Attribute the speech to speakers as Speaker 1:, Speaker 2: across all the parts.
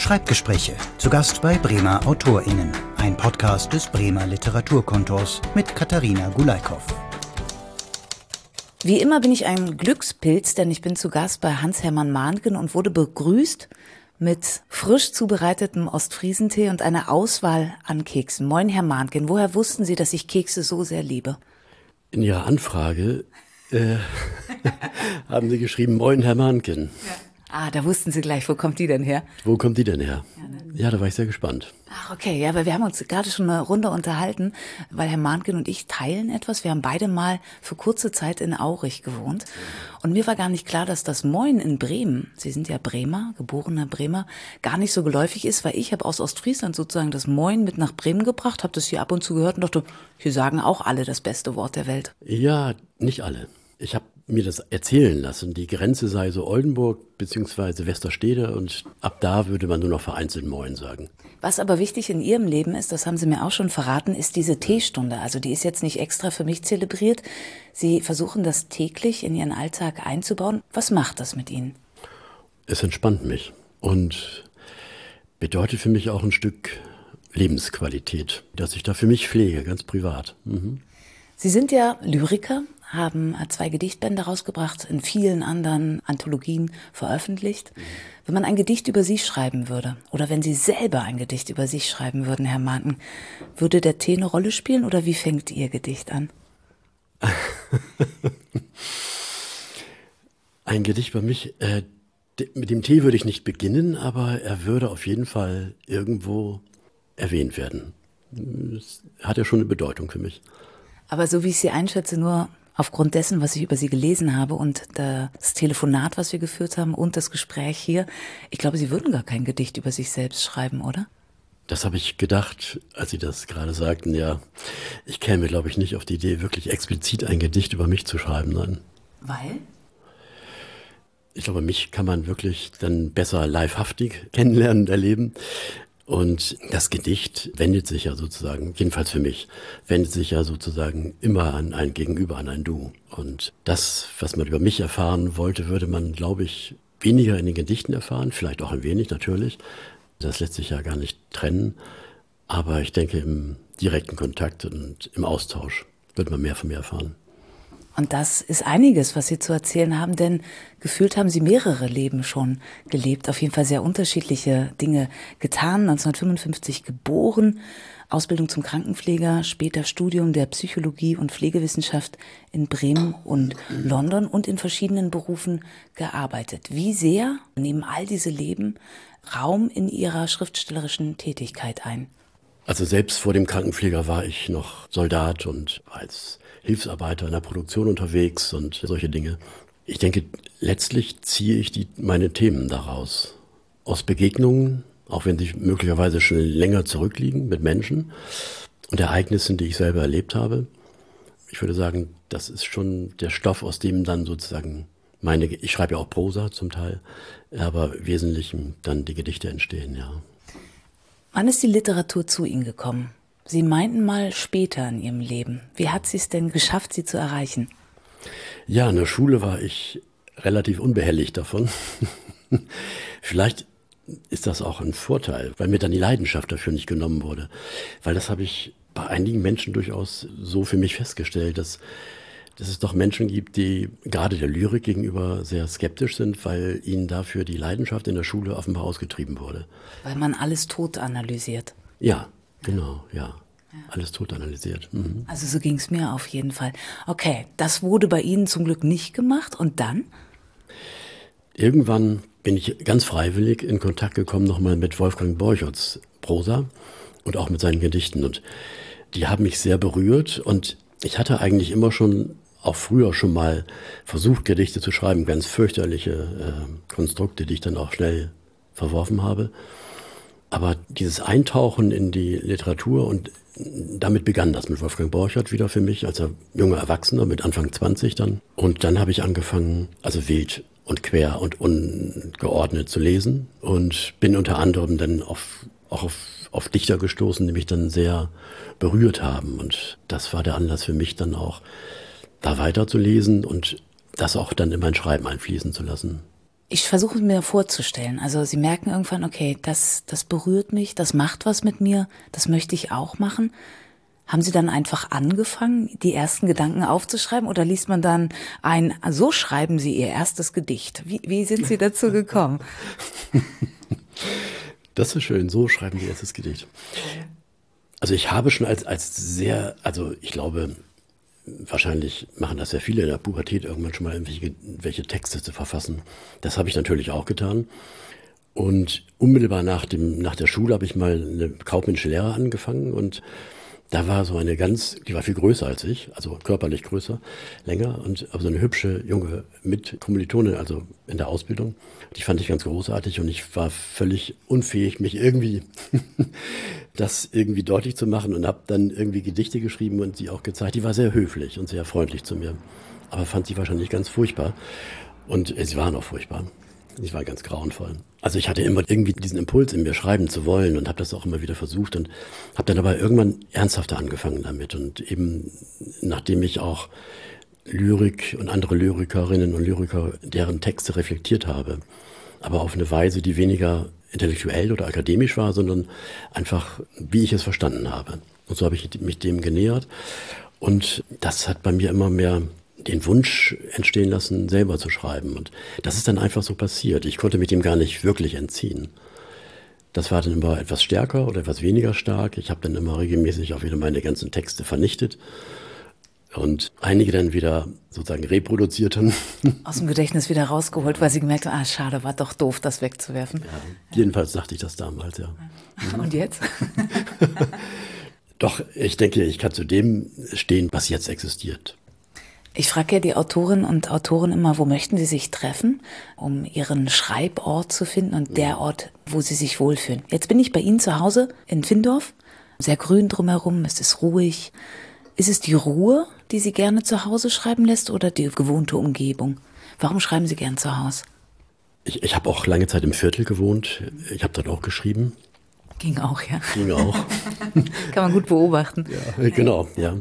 Speaker 1: Schreibgespräche, zu Gast bei Bremer AutorInnen. Ein Podcast des Bremer Literaturkontors mit Katharina Gulaikow.
Speaker 2: Wie immer bin ich ein Glückspilz, denn ich bin zu Gast bei Hans-Hermann Mahnken und wurde begrüßt mit frisch zubereitetem Ostfriesentee und einer Auswahl an Keksen. Moin, Herr Mahnken, woher wussten Sie, dass ich Kekse so sehr liebe?
Speaker 3: In Ihrer Anfrage haben Sie geschrieben, Moin, Herr Mahnken.
Speaker 2: Ja. Ah, da wussten Sie gleich, wo kommt die denn her?
Speaker 3: Wo kommt die denn her? Ja, da war ich sehr gespannt.
Speaker 2: Ach, okay, ja, aber wir haben uns gerade schon eine Runde unterhalten, weil Herr Mahnken und ich teilen etwas. Wir haben beide mal für kurze Zeit in Aurich gewohnt. Und mir war gar nicht klar, dass das Moin in Bremen, Sie sind ja Bremer, geborener Bremer, gar nicht so geläufig ist, weil ich habe aus Ostfriesland sozusagen das Moin mit nach Bremen gebracht, habe das hier ab und zu gehört und dachte, hier sagen auch alle das beste Wort der Welt.
Speaker 3: Ja, nicht alle. Ich habe mir das erzählen lassen, die Grenze sei so Oldenburg bzw. Westerstede und ab da würde man nur noch vereinzelt Moin sagen.
Speaker 2: Was aber wichtig in Ihrem Leben ist, das haben Sie mir auch schon verraten, ist diese Teestunde. Also die ist jetzt nicht extra für mich zelebriert. Sie versuchen das täglich in Ihren Alltag einzubauen. Was macht das mit Ihnen?
Speaker 3: Es entspannt mich und bedeutet für mich auch ein Stück Lebensqualität, dass ich da für mich pflege, ganz privat.
Speaker 2: Sie sind ja Lyriker, haben 2 Gedichtbände rausgebracht, in vielen anderen Anthologien veröffentlicht. Wenn man ein Gedicht über Sie schreiben würde, oder wenn Sie selber ein Gedicht über sich schreiben würden, Herr Mahnken, würde der Tee eine Rolle spielen oder wie fängt Ihr Gedicht an?
Speaker 3: Ein Gedicht über mich, mit dem Tee würde ich nicht beginnen, aber er würde auf jeden Fall irgendwo erwähnt werden. Das hat ja schon eine Bedeutung für mich.
Speaker 2: Aber so wie ich Sie einschätze, nur aufgrund dessen, was ich über Sie gelesen habe und das Telefonat, was wir geführt haben und das Gespräch hier, ich glaube, Sie würden gar kein Gedicht über sich selbst schreiben, oder?
Speaker 3: Das habe ich gedacht, als Sie das gerade sagten, ja. Ich käme, glaube ich, nicht auf die Idee, wirklich explizit ein Gedicht über mich zu schreiben, nein.
Speaker 2: Weil?
Speaker 3: Ich glaube, mich kann man wirklich dann besser leibhaftig kennenlernen und erleben. Und das Gedicht wendet sich ja sozusagen, jedenfalls für mich, wendet sich ja sozusagen immer an ein Gegenüber, an ein Du. Und das, was man über mich erfahren wollte, würde man, glaube ich, weniger in den Gedichten erfahren, vielleicht auch ein wenig natürlich. Das lässt sich ja gar nicht trennen. Aber ich denke, im direkten Kontakt und im Austausch wird man mehr von mir erfahren.
Speaker 2: Und das ist einiges, was Sie zu erzählen haben, denn gefühlt haben Sie mehrere Leben schon gelebt, auf jeden Fall sehr unterschiedliche Dinge getan. 1955 geboren, Ausbildung zum Krankenpfleger, später Studium der Psychologie und Pflegewissenschaft in Bremen und London und in verschiedenen Berufen gearbeitet. Wie sehr nehmen all diese Leben Raum in Ihrer schriftstellerischen Tätigkeit ein?
Speaker 3: Also selbst vor dem Krankenpfleger war ich noch Soldat und als Hilfsarbeiter in der Produktion unterwegs und solche Dinge. Ich denke, letztlich ziehe ich meine Themen daraus. Aus Begegnungen, auch wenn sie möglicherweise schon länger zurückliegen mit Menschen und Ereignissen, die ich selber erlebt habe. Ich würde sagen, das ist schon der Stoff, aus dem dann sozusagen ich schreibe ja auch Prosa zum Teil, aber im Wesentlichen dann die Gedichte entstehen, ja.
Speaker 2: Wann ist die Literatur zu Ihnen gekommen? Sie meinten mal später in Ihrem Leben. Wie hat sie es denn geschafft, Sie zu erreichen?
Speaker 3: Ja, in der Schule war ich relativ unbehelligt davon. Vielleicht ist das auch ein Vorteil, weil mir dann die Leidenschaft dafür nicht genommen wurde. Weil das habe ich bei einigen Menschen durchaus so für mich festgestellt, dass es doch Menschen gibt, die gerade der Lyrik gegenüber sehr skeptisch sind, weil ihnen dafür die Leidenschaft in der Schule offenbar ausgetrieben wurde.
Speaker 2: Weil man alles tot analysiert.
Speaker 3: Ja, genau, ja. Alles tot analysiert.
Speaker 2: Also so ging es mir auf jeden Fall. Okay, das wurde bei Ihnen zum Glück nicht gemacht. Und dann?
Speaker 3: Irgendwann bin ich ganz freiwillig in Kontakt gekommen nochmal mit Wolfgang Borcherts Prosa und auch mit seinen Gedichten. Und die haben mich sehr berührt. Und ich hatte eigentlich immer schon, auch früher schon mal versucht, Gedichte zu schreiben. Ganz fürchterliche Konstrukte, die ich dann auch schnell verworfen habe. Aber dieses Eintauchen in die Literatur und damit begann das mit Wolfgang Borchert wieder für mich, als junger Erwachsener mit Anfang 20 dann. Und dann habe ich angefangen, also wild und quer und ungeordnet zu lesen und bin unter anderem dann auch auf Dichter gestoßen, die mich dann sehr berührt haben. Und das war der Anlass für mich dann auch, da weiterzulesen und das auch dann in mein Schreiben einfließen zu lassen.
Speaker 2: Ich versuche mir vorzustellen, also Sie merken irgendwann, okay, das berührt mich, das macht was mit mir, das möchte ich auch machen. Haben Sie dann einfach angefangen, die ersten Gedanken aufzuschreiben oder liest man dann so schreiben Sie Ihr erstes Gedicht? Wie sind Sie dazu gekommen?
Speaker 3: Das ist schön, so schreiben Sie erstes Gedicht. Also ich habe schon ich glaube, wahrscheinlich machen das ja viele in der Pubertät, irgendwann schon mal irgendwelche Texte zu verfassen. Das habe ich natürlich auch getan. Und unmittelbar nach der Schule habe ich mal eine kaufmännische Lehre angefangen und da war so die war viel größer als ich, also körperlich größer, länger, aber so eine hübsche junge Mitkommilitonin, also in der Ausbildung. Die fand ich ganz großartig und ich war völlig unfähig, mich irgendwie das irgendwie deutlich zu machen und habe dann irgendwie Gedichte geschrieben und sie auch gezeigt. Die war sehr höflich und sehr freundlich zu mir, aber fand sie wahrscheinlich ganz furchtbar und sie waren auch furchtbar. Ich war ganz grauenvoll. Also ich hatte immer irgendwie diesen Impuls in mir, schreiben zu wollen und habe das auch immer wieder versucht und habe dann aber irgendwann ernsthafter angefangen damit. Und eben nachdem ich auch Lyrik und andere Lyrikerinnen und Lyriker, deren Texte reflektiert habe, aber auf eine Weise, die weniger intellektuell oder akademisch war, sondern einfach, wie ich es verstanden habe. Und so habe ich mich dem genähert. Und das hat bei mir immer mehr den Wunsch entstehen lassen, selber zu schreiben. Und das ist dann einfach so passiert. Ich konnte mich dem gar nicht wirklich entziehen. Das war dann immer etwas stärker oder etwas weniger stark. Ich habe dann immer regelmäßig auch wieder meine ganzen Texte vernichtet und einige dann wieder sozusagen reproduziert haben.
Speaker 2: Aus dem Gedächtnis wieder rausgeholt, weil Sie gemerkt haben, schade, war doch doof, das wegzuwerfen.
Speaker 3: Ja, jedenfalls dachte ich das damals, ja.
Speaker 2: Und jetzt?
Speaker 3: Doch, ich denke, ich kann zu dem stehen, was jetzt existiert.
Speaker 2: Ich frage ja die Autorinnen und Autoren immer, wo möchten sie sich treffen, um ihren Schreibort zu finden und der Ort, wo sie sich wohlfühlen. Jetzt bin ich bei Ihnen zu Hause in Findorf, sehr grün drumherum, es ist ruhig. Ist es die Ruhe, die Sie gerne zu Hause schreiben lässt oder die gewohnte Umgebung? Warum schreiben Sie gern zu Hause?
Speaker 3: Ich habe auch lange Zeit im Viertel gewohnt, ich habe dort auch geschrieben.
Speaker 2: Ging auch, ja.
Speaker 3: Ging auch.
Speaker 2: Kann man gut beobachten.
Speaker 3: Ja, genau, ja.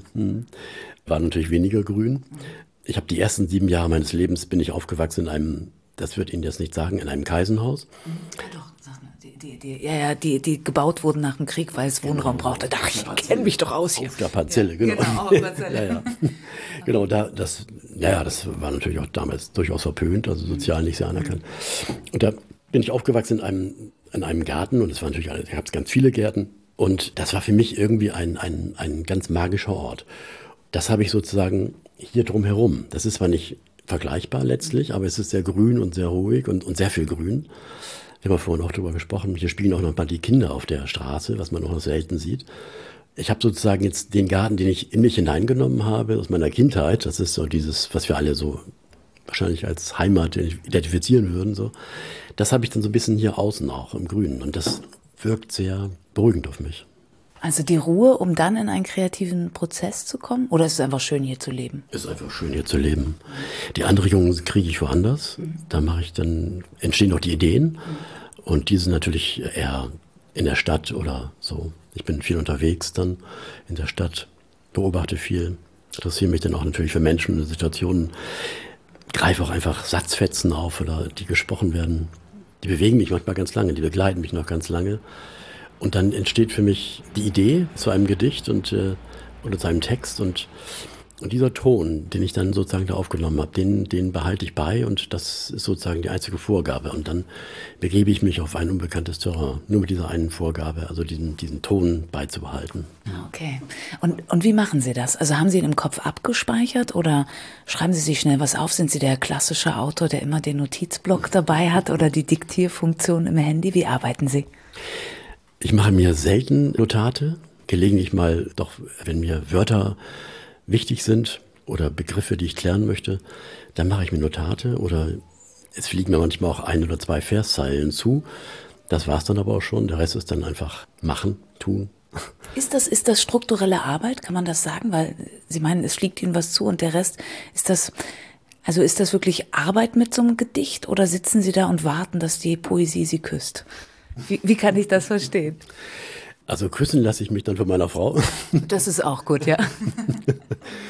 Speaker 3: War natürlich weniger grün. Ich habe die ersten 7 Jahre meines Lebens bin ich aufgewachsen in einem, das wird Ihnen jetzt nicht sagen, in einem Kaisenhaus.
Speaker 2: Doch, sag mal, die gebaut wurden nach dem Krieg, weil es Wohnraum brauchte. Ich kenne mich doch aus hier.
Speaker 3: Auf der Parzelle, genau.
Speaker 2: Genau, auf der Parzelle.
Speaker 3: Ja. Genau, das war natürlich auch damals durchaus verpönt, also sozial nicht sehr anerkannt. Und da bin ich aufgewachsen in einem Garten und es war natürlich, da gab es ganz viele Gärten. Und das war für mich irgendwie ein ganz magischer Ort. Das habe ich sozusagen hier drumherum. Das ist zwar nicht vergleichbar letztlich, aber es ist sehr grün und sehr ruhig und sehr viel Grün. Wir haben vorhin auch darüber gesprochen. Hier spielen auch noch mal die Kinder auf der Straße, was man noch selten sieht. Ich habe sozusagen jetzt den Garten, den ich in mich hineingenommen habe, aus meiner Kindheit. Das ist so dieses, was wir alle so wahrscheinlich als Heimat identifizieren würden. So. Das habe ich dann so ein bisschen hier außen auch im Grünen. Und das wirkt sehr beruhigend auf mich.
Speaker 2: Also die Ruhe, um dann in einen kreativen Prozess zu kommen? Oder ist es einfach schön, hier zu leben?
Speaker 3: Es ist einfach schön, hier zu leben. Die Anregungen kriege ich woanders. Da entstehen auch die Ideen. Und die sind natürlich eher in der Stadt oder so. Ich bin viel unterwegs dann in der Stadt, beobachte viel, interessiere mich dann auch natürlich für Menschen und Situationen. Greife auch einfach Satzfetzen auf oder die gesprochen werden. Die bewegen mich manchmal ganz lange, die begleiten mich noch ganz lange. Und dann entsteht für mich die Idee zu einem Gedicht oder zu einem Text und dieser Ton, den ich dann sozusagen da aufgenommen habe, den behalte ich bei und das ist sozusagen die einzige Vorgabe. Und dann begebe ich mich auf ein unbekanntes Terrain, nur mit dieser einen Vorgabe, also diesen Ton beizubehalten.
Speaker 2: Okay. Und wie machen Sie das? Also haben Sie ihn im Kopf abgespeichert oder schreiben Sie sich schnell was auf? Sind Sie der klassische Autor, der immer den Notizblock dabei hat oder die Diktierfunktion im Handy? Wie arbeiten Sie?
Speaker 3: Ich mache mir selten Notate, gelegentlich mal doch, wenn mir Wörter wichtig sind oder Begriffe, die ich klären möchte, dann mache ich mir Notate oder es fliegen mir manchmal auch 1 oder 2 Verszeilen zu. Das war's dann aber auch schon. Der Rest ist dann einfach machen, tun.
Speaker 2: Ist das strukturelle Arbeit? Kann man das sagen? Weil Sie meinen, es fliegt Ihnen was zu und der Rest, ist das wirklich Arbeit mit so einem Gedicht oder sitzen Sie da und warten, dass die Poesie Sie küsst? Wie kann ich das verstehen?
Speaker 3: Also küssen lasse ich mich dann von meiner Frau.
Speaker 2: Das ist auch gut, ja.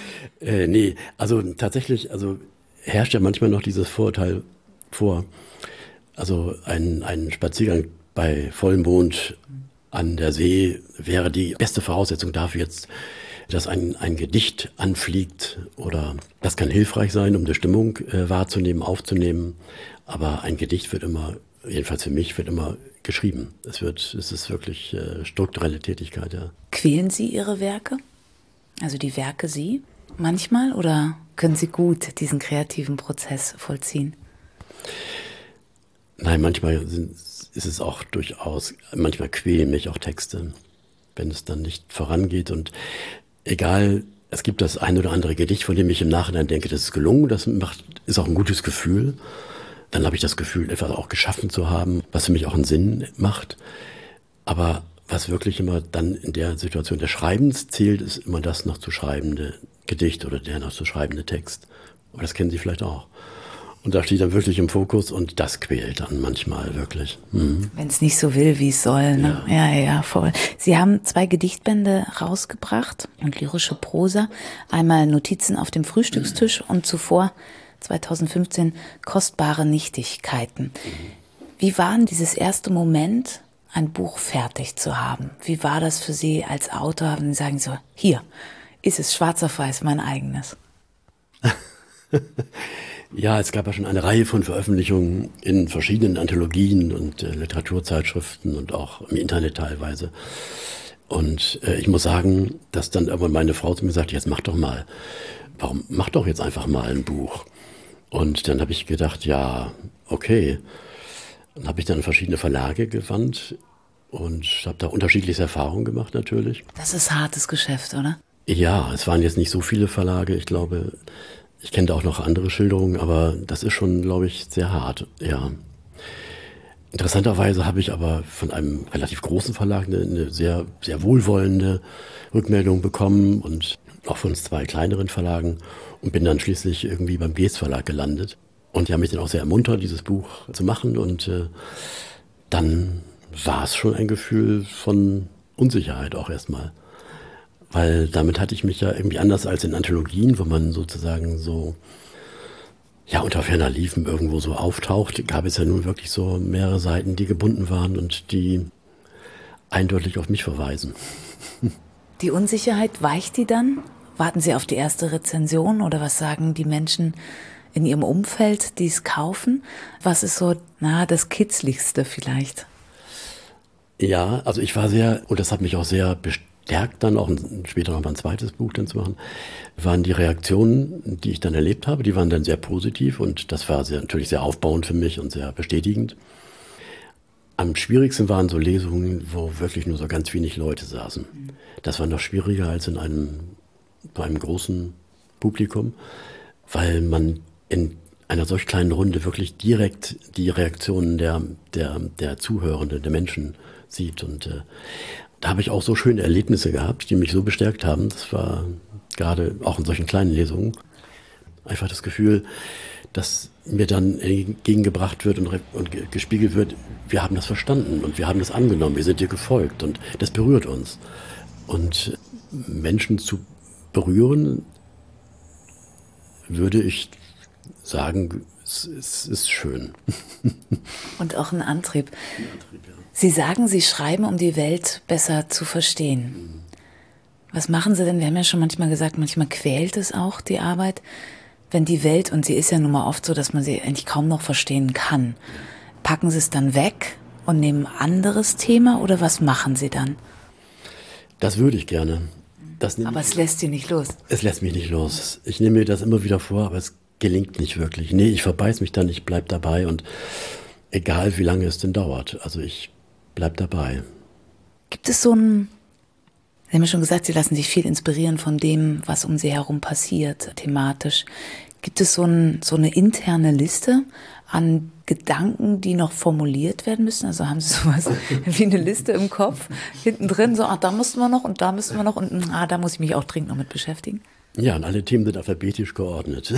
Speaker 3: Nee, also tatsächlich, herrscht ja manchmal noch dieses Vorurteil vor, Also ein Spaziergang bei Vollmond an der See wäre die beste Voraussetzung dafür jetzt, dass ein Gedicht anfliegt, oder das kann hilfreich sein, um die Stimmung wahrzunehmen, aufzunehmen. Aber ein Gedicht wird immer, jedenfalls für mich, wird immer geschrieben. Es ist wirklich strukturelle Tätigkeit, ja.
Speaker 2: Quälen Sie Ihre Werke? Also die Werke Sie manchmal, oder können Sie gut diesen kreativen Prozess vollziehen?
Speaker 3: Nein, manchmal ist es auch durchaus, manchmal quälen mich auch Texte, wenn es dann nicht vorangeht. Und egal, es gibt das ein oder andere Gedicht, von dem ich im Nachhinein denke, das ist gelungen, ist auch ein gutes Gefühl. Dann habe ich das Gefühl, etwas auch geschaffen zu haben, was für mich auch einen Sinn macht. Aber was wirklich immer dann in der Situation des Schreibens zählt, ist immer das noch zu schreibende Gedicht oder der noch zu schreibende Text. Aber das kennen Sie vielleicht auch. Und da steht dann wirklich im Fokus, und das quält dann manchmal wirklich. Mhm.
Speaker 2: Wenn es nicht so will, wie es soll. Ne? Ja, voll. Sie haben 2 Gedichtbände rausgebracht und lyrische Prosa. Einmal Notizen auf dem Frühstückstisch und zuvor 2015 Kostbare Nichtigkeiten. Wie war denn dieses erste Moment, ein Buch fertig zu haben? Wie war das für Sie als Autor, wenn Sie sagen so, hier ist es schwarz auf weiß, mein eigenes?
Speaker 3: Ja, es gab ja schon eine Reihe von Veröffentlichungen in verschiedenen Anthologien und Literaturzeitschriften und auch im Internet teilweise. Und ich muss sagen, dass dann irgendwann meine Frau zu mir sagte, jetzt mach doch mal. Mach doch jetzt einfach mal ein Buch. Und dann habe ich gedacht, ja, okay. Dann habe ich dann in verschiedene Verlage gewandt und habe da unterschiedliche Erfahrungen gemacht natürlich.
Speaker 2: Das ist hartes Geschäft, oder?
Speaker 3: Ja, es waren jetzt nicht so viele Verlage. Ich glaube, ich kenne da auch noch andere Schilderungen, aber das ist schon, glaube ich, sehr hart, ja. Interessanterweise habe ich aber von einem relativ großen Verlag eine sehr, sehr wohlwollende Rückmeldung bekommen und auch von 2 kleineren Verlagen, und bin dann schließlich irgendwie beim Geest Verlag gelandet. Und die haben mich dann auch sehr ermuntert, dieses Buch zu machen, und dann war es schon ein Gefühl von Unsicherheit auch erstmal. Weil damit hatte ich mich ja irgendwie anders als in Anthologien, wo man sozusagen so, ja, unter ferner Liefen irgendwo so auftaucht, gab es ja nun wirklich so mehrere Seiten, die gebunden waren und die eindeutig auf mich verweisen.
Speaker 2: Die Unsicherheit, weicht die dann? Warten Sie auf die erste Rezension, oder was sagen die Menschen in Ihrem Umfeld, die es kaufen? Was ist so, das Kitzligste vielleicht?
Speaker 3: Ja, also ich war sehr, und das hat mich auch sehr bestärkt, dann auch später noch mal ein zweites Buch dann zu machen, waren die Reaktionen, die ich dann erlebt habe, die waren dann sehr positiv, und das war natürlich sehr aufbauend für mich und sehr bestätigend. Am schwierigsten waren so Lesungen, wo wirklich nur so ganz wenig Leute saßen. Das war noch schwieriger als bei einem großen Publikum, weil man in einer solch kleinen Runde wirklich direkt die Reaktionen der Zuhörenden, der Menschen sieht. Und da habe ich auch so schöne Erlebnisse gehabt, die mich so bestärkt haben. Das war gerade auch in solchen kleinen Lesungen einfach das Gefühl, dass mir dann entgegengebracht wird und gespiegelt wird, wir haben das verstanden und wir haben das angenommen, wir sind dir gefolgt, und das berührt uns. Und Menschen zu berühren, würde ich sagen, es ist schön.
Speaker 2: Und auch ein Antrieb.
Speaker 3: Ja.
Speaker 2: Sie sagen, Sie schreiben, um die Welt besser zu verstehen. Was machen Sie denn? Wir haben ja schon manchmal gesagt, manchmal quält es auch, die Arbeit, wenn die Welt, und sie ist ja nun mal oft so, dass man sie eigentlich kaum noch verstehen kann. Packen Sie es dann weg und nehmen ein anderes Thema, oder was machen Sie dann?
Speaker 3: Das würde ich gerne.
Speaker 2: Aber es lässt Sie nicht los.
Speaker 3: Es lässt mich nicht los. Ich nehme mir das immer wieder vor, aber es gelingt nicht wirklich. Nee, ich verbeiß mich dann, ich bleib dabei, und egal wie lange es denn dauert, also ich bleib dabei.
Speaker 2: Gibt es so ein, Sie haben ja schon gesagt, Sie lassen sich viel inspirieren von dem, was um Sie herum passiert, thematisch. Gibt es so eine interne Liste an Gedanken, die noch formuliert werden müssen? Also haben Sie sowas wie eine Liste im Kopf, hinten drin, so, da müssten wir noch und da müssten wir noch und da muss ich mich auch dringend noch mit beschäftigen?
Speaker 3: Ja, und alle Themen sind alphabetisch geordnet.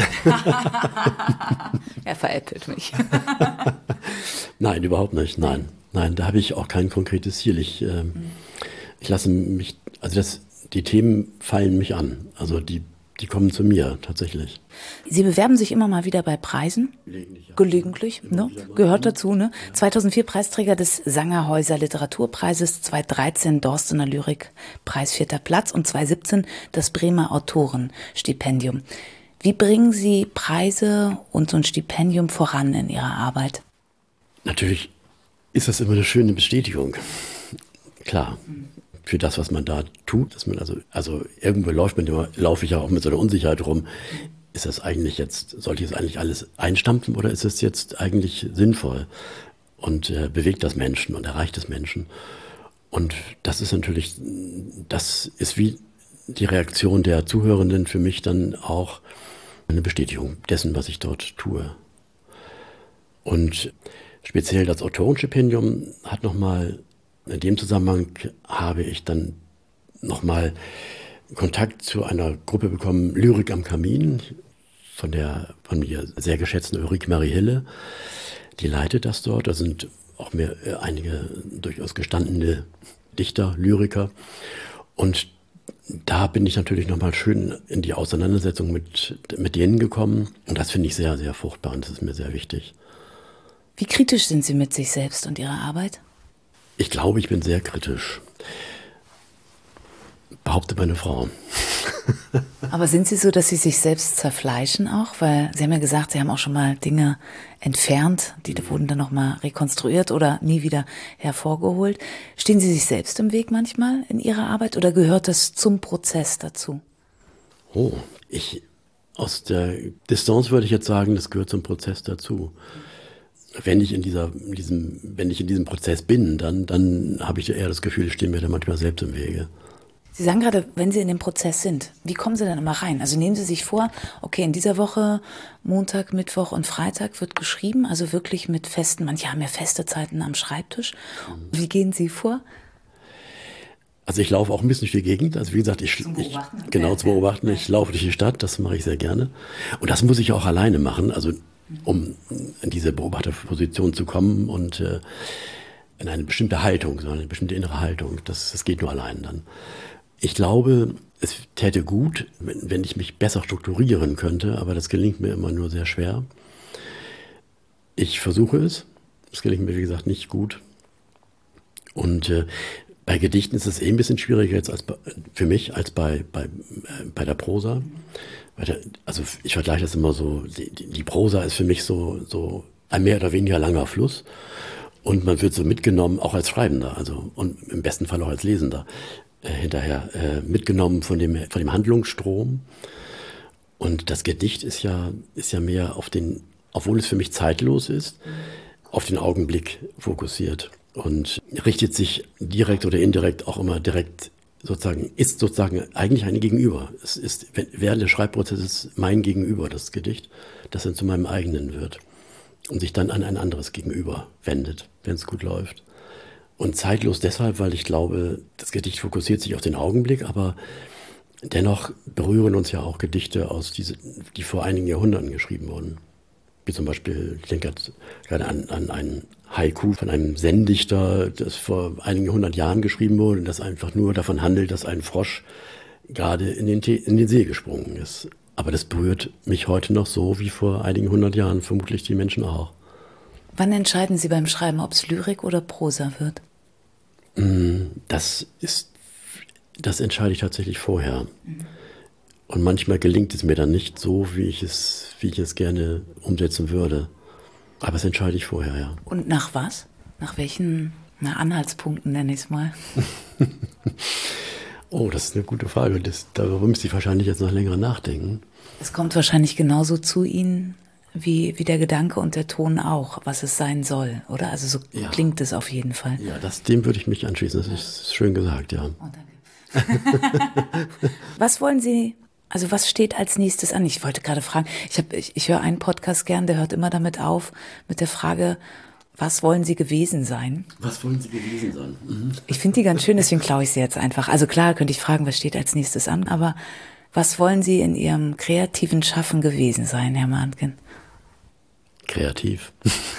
Speaker 2: Er veräppelt mich.
Speaker 3: Nein, überhaupt nicht, nein. Nein, da habe ich auch kein konkretes Ziel. Ich lasse mich, also die Themen fallen mich an. Also die Die kommen zu mir, tatsächlich.
Speaker 2: Sie bewerben sich immer mal wieder bei Preisen? Gelegentlich, ne? Gehört dazu, ne? 2004 Preisträger des Sangerhäuser Literaturpreises, 2013 Dorstener Lyrikpreis 4. Platz und 2017 das Bremer Autorenstipendium. Wie bringen Sie Preise und so ein Stipendium voran in Ihrer Arbeit?
Speaker 3: Natürlich ist das immer eine schöne Bestätigung. Klar. Für das, was man da tut, dass man also irgendwo laufe ich ja auch mit so einer Unsicherheit rum. Ist das eigentlich sollte ich es eigentlich alles einstampfen oder ist es jetzt eigentlich sinnvoll und bewegt das Menschen und erreicht das Menschen? Und das ist wie die Reaktion der Zuhörenden für mich dann auch eine Bestätigung dessen, was ich dort tue. Und speziell das Autorenstipendium hat nochmal, in dem Zusammenhang habe ich dann nochmal Kontakt zu einer Gruppe bekommen, Lyrik am Kamin, von der von mir sehr geschätzten Ulrike Marie Hille. Die leitet das dort. Da sind auch einige durchaus gestandene Dichter, Lyriker. Und da bin ich natürlich nochmal schön in die Auseinandersetzung mit denen gekommen. Und das finde ich sehr, sehr fruchtbar und das ist mir sehr wichtig.
Speaker 2: Wie kritisch sind Sie mit sich selbst und Ihrer Arbeit?
Speaker 3: Ich glaube, ich bin sehr kritisch. Behauptet meine Frau.
Speaker 2: Aber sind Sie so, dass Sie sich selbst zerfleischen auch? Weil Sie haben ja gesagt, Sie haben auch schon mal Dinge entfernt, die wurden dann nochmal rekonstruiert oder nie wieder hervorgeholt. Stehen Sie sich selbst im Weg manchmal in Ihrer Arbeit oder gehört das zum Prozess dazu?
Speaker 3: Oh, aus der Distanz würde ich jetzt sagen, das gehört zum Prozess dazu. Wenn ich in diesem Prozess bin, dann habe ich eher das Gefühl, ich stehe mir da manchmal selbst im Wege.
Speaker 2: Sie sagen gerade, wenn Sie in dem Prozess sind, wie kommen Sie dann immer rein? Also nehmen Sie sich vor, okay, in dieser Woche, Montag, Mittwoch und Freitag wird geschrieben, also wirklich mit manche haben ja feste Zeiten am Schreibtisch. Wie gehen Sie vor?
Speaker 3: Also ich laufe auch ein bisschen durch die Gegend. Also wie gesagt, zum Beobachten. Ich laufe durch die Stadt, das mache ich sehr gerne. Und das muss ich auch alleine machen, also um in diese Beobachterposition zu kommen und in eine bestimmte Haltung, so eine bestimmte innere Haltung. Das geht nur allein dann. Ich glaube, es täte gut, wenn ich mich besser strukturieren könnte, aber das gelingt mir immer nur sehr schwer. Ich versuche es. Es gelingt mir, wie gesagt, nicht gut. Und bei Gedichten ist es ein bisschen schwieriger jetzt für mich als bei der Prosa. Also ich vergleiche das immer so, die Prosa ist für mich so ein mehr oder weniger langer Fluss und man wird so mitgenommen, auch als Schreibender, also und im besten Fall auch als Lesender, hinterher mitgenommen von dem Handlungsstrom. Und das Gedicht ist ja mehr obwohl es für mich zeitlos ist, auf den Augenblick fokussiert und richtet sich direkt oder indirekt auch immer direkt ist sozusagen eigentlich ein Gegenüber. Es ist während des Schreibprozesses mein Gegenüber, das Gedicht, das dann zu meinem eigenen wird und sich dann an ein anderes Gegenüber wendet, wenn es gut läuft. Und zeitlos deshalb, weil ich glaube, das Gedicht fokussiert sich auf den Augenblick, aber dennoch berühren uns ja auch Gedichte die vor einigen Jahrhunderten geschrieben wurden. Wie zum Beispiel, ich denke gerade an ein Haiku von einem Zen-Dichter, das vor einigen 100 Jahren geschrieben wurde und das einfach nur davon handelt, dass ein Frosch gerade in den See gesprungen ist. Aber das berührt mich heute noch so wie vor einigen 100 Jahren, vermutlich die Menschen auch.
Speaker 2: Wann entscheiden Sie beim Schreiben, ob es Lyrik oder Prosa wird?
Speaker 3: Das entscheide ich tatsächlich vorher. Und manchmal gelingt es mir dann nicht so, wie ich es gerne umsetzen würde. Aber das entscheide ich vorher, ja.
Speaker 2: Und nach was? Nach welchen Anhaltspunkten nenne ich es mal?
Speaker 3: Oh, das ist eine gute Frage. Darüber müsste ich wahrscheinlich jetzt noch länger nachdenken.
Speaker 2: Es kommt wahrscheinlich genauso zu Ihnen wie der Gedanke und der Ton auch, was es sein soll, oder? Also so klingt es auf jeden Fall.
Speaker 3: Ja, dem würde ich mich anschließen. Das ist schön gesagt, ja.
Speaker 2: Oh, danke. Was wollen Sie, also was steht als nächstes an? Ich wollte gerade fragen, ich höre einen Podcast gern, der hört immer damit auf, mit der Frage, was wollen Sie gewesen sein?
Speaker 3: Was wollen Sie gewesen sein? Mhm.
Speaker 2: Ich finde die ganz schön, deswegen klaue ich sie jetzt einfach. Also klar könnte ich fragen, was steht als nächstes an, aber was wollen Sie in Ihrem kreativen Schaffen gewesen sein, Herr Marntgen?
Speaker 3: Kreativ.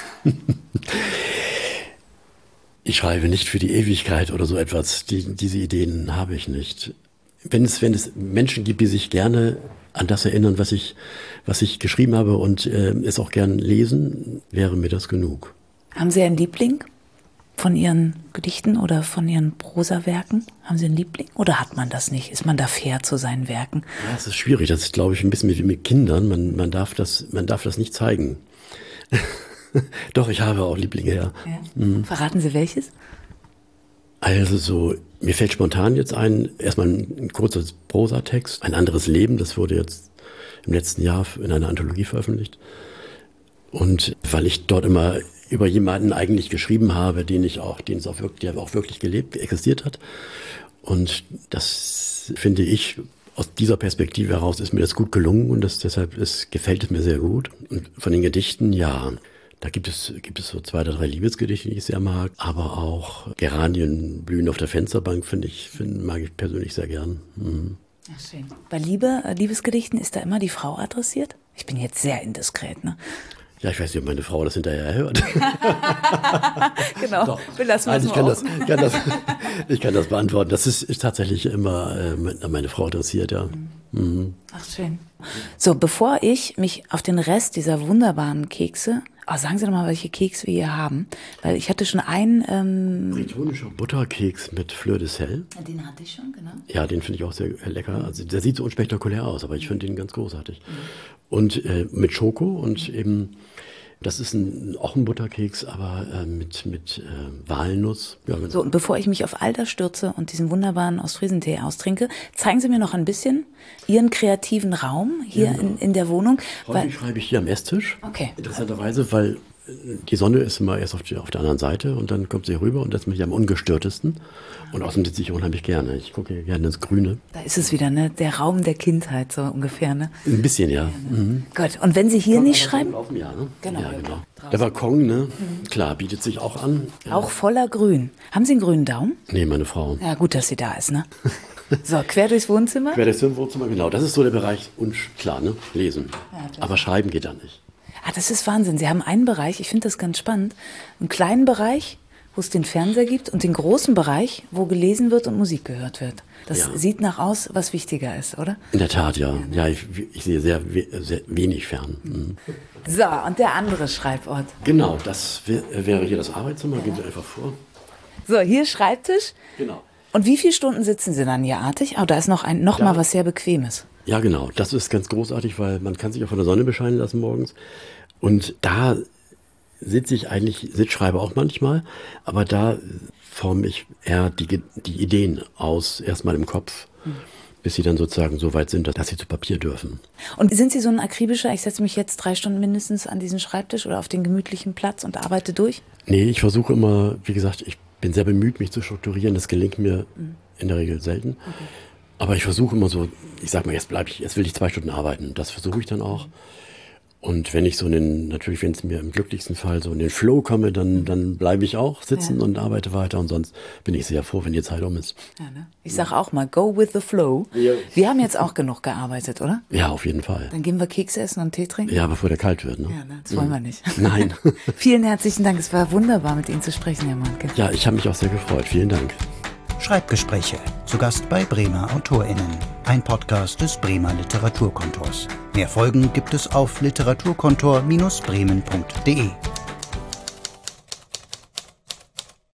Speaker 3: Ich schreibe nicht für die Ewigkeit oder so etwas. Diese Ideen habe ich nicht. Wenn es Menschen gibt, die sich gerne an das erinnern, was ich geschrieben habe und es auch gern lesen, wäre mir das genug.
Speaker 2: Haben Sie einen Liebling von Ihren Gedichten oder von Ihren Prosawerken? Haben Sie einen Liebling oder hat man das nicht? Ist man da fair zu seinen Werken?
Speaker 3: Ja, das ist schwierig. Das ist, glaube ich, ein bisschen wie mit Kindern. Man darf das nicht zeigen. Doch, ich habe auch Lieblinge, ja.
Speaker 2: Verraten Sie welches?
Speaker 3: Also mir fällt spontan jetzt ein, erstmal ein kurzer Prosatext, ein anderes Leben, das wurde jetzt im letzten Jahr in einer Anthologie veröffentlicht. Und weil ich dort immer über jemanden eigentlich geschrieben habe, der auch wirklich existiert hat. Und das finde ich, aus dieser Perspektive heraus ist mir das gut gelungen und deshalb gefällt es mir sehr gut. Und von den Gedichten, ja, da gibt es so 2 oder 3 Liebesgedichte, die ich sehr mag, aber auch Geranien blühen auf der Fensterbank mag ich persönlich sehr gern.
Speaker 2: Ach, schön. Bei Liebesgedichten ist da immer die Frau adressiert? Ich bin jetzt sehr indiskret, ne?
Speaker 3: Ja, ich weiß nicht, ob meine Frau das hinterher hört.
Speaker 2: Genau,
Speaker 3: Doch.
Speaker 2: belassen wir es mal.
Speaker 3: Ich kann das beantworten. Das ist tatsächlich immer an meine Frau adressiert, ja. Mhm.
Speaker 2: Ach, schön. So, bevor ich mich auf den Rest dieser wunderbaren Kekse, sagen Sie doch mal, welche Kekse wir hier haben, weil ich hatte schon einen...
Speaker 3: Bretonischer Butterkeks mit Fleur de Sel.
Speaker 2: Den hatte ich schon, genau.
Speaker 3: Ja, den finde ich auch sehr lecker. Also der sieht so unspektakulär aus, aber ich finde den ganz großartig. Und mit Schoko und eben, das ist auch ein Butterkeks, aber mit Walnuss. Ja, genau.
Speaker 2: So, und bevor ich mich auf all das stürze und diesen wunderbaren Ostfriesentee austrinke, zeigen Sie mir noch ein bisschen Ihren kreativen Raum hier in der Wohnung.
Speaker 3: Heute schreibe ich hier am Esstisch.
Speaker 2: Okay.
Speaker 3: Interessanterweise, weil die Sonne ist immer erst auf der anderen Seite und dann kommt sie rüber und das bin ich am ungestörtesten. Und außerdem sitze ich unheimlich gerne. Ich gucke gerne ins Grüne.
Speaker 2: Da ist es wieder, ne? Der Raum der Kindheit, so ungefähr, ne?
Speaker 3: Ein bisschen, ja.
Speaker 2: Gut, und wenn Sie hier nicht schreiben?
Speaker 3: Ja, ne?
Speaker 2: Genau.
Speaker 3: Ja, genau. Der Balkon, ne? Klar, bietet sich auch an.
Speaker 2: Auch voller Grün. Haben Sie einen grünen Daumen?
Speaker 3: Nee, meine Frau.
Speaker 2: Ja, gut, dass sie da ist, ne? So, quer durchs Wohnzimmer?
Speaker 3: Quer durchs Wohnzimmer, genau. Das ist so der Bereich, und klar, ne? Lesen.
Speaker 2: Ja,
Speaker 3: aber schreiben geht da nicht.
Speaker 2: Das ist Wahnsinn. Sie haben einen Bereich, ich finde das ganz spannend, einen kleinen Bereich, wo es den Fernseher gibt und den großen Bereich, wo gelesen wird und Musik gehört wird. Das sieht nach aus, was wichtiger ist, oder?
Speaker 3: In der Tat, ja. Ja, ich sehe sehr wenig fern.
Speaker 2: So, und der andere Schreibort.
Speaker 3: Genau, das wäre hier das Arbeitszimmer. Gehen Sie einfach vor.
Speaker 2: So, hier Schreibtisch.
Speaker 3: Genau.
Speaker 2: Und wie viele Stunden sitzen Sie dann hier artig? Da ist noch mal was sehr Bequemes.
Speaker 3: Ja, genau. Das ist ganz großartig, weil man kann sich auch von der Sonne bescheinen lassen morgens. Und da schreibe auch manchmal, aber da forme ich eher die Ideen aus, erstmal im Kopf, bis sie dann sozusagen so weit sind, dass sie zu Papier dürfen.
Speaker 2: Und sind Sie so ein akribischer, ich setze mich jetzt 3 Stunden mindestens an diesen Schreibtisch oder auf den gemütlichen Platz und arbeite durch?
Speaker 3: Nee, ich versuche immer, wie gesagt, ich bin sehr bemüht, mich zu strukturieren. Das gelingt mir in der Regel selten. Okay. Aber ich versuche immer so, ich sag mal, jetzt will ich 2 Stunden arbeiten. Das versuche ich dann auch. Und wenn ich natürlich, wenn es mir im glücklichsten Fall so in den Flow komme, dann bleibe ich auch sitzen und arbeite weiter. Und sonst bin ich sehr froh, wenn die Zeit um ist.
Speaker 2: Ja, ne? Ich sage auch mal, go with the flow. Ja. Wir haben jetzt auch genug gearbeitet, oder?
Speaker 3: Ja, auf jeden Fall.
Speaker 2: Dann gehen wir Kekse essen und Tee trinken?
Speaker 3: Ja, bevor der kalt wird. Ne?
Speaker 2: Ja, ne? Das wollen wir nicht.
Speaker 3: Nein.
Speaker 2: Vielen herzlichen Dank. Es war wunderbar, mit Ihnen zu sprechen, Herr Mohnke.
Speaker 3: Ja, ich habe mich auch sehr gefreut. Vielen Dank.
Speaker 1: Schreibgespräche. Zu Gast bei Bremer AutorInnen. Ein Podcast des Bremer Literaturkontors. Mehr Folgen gibt es auf literaturkontor-bremen.de.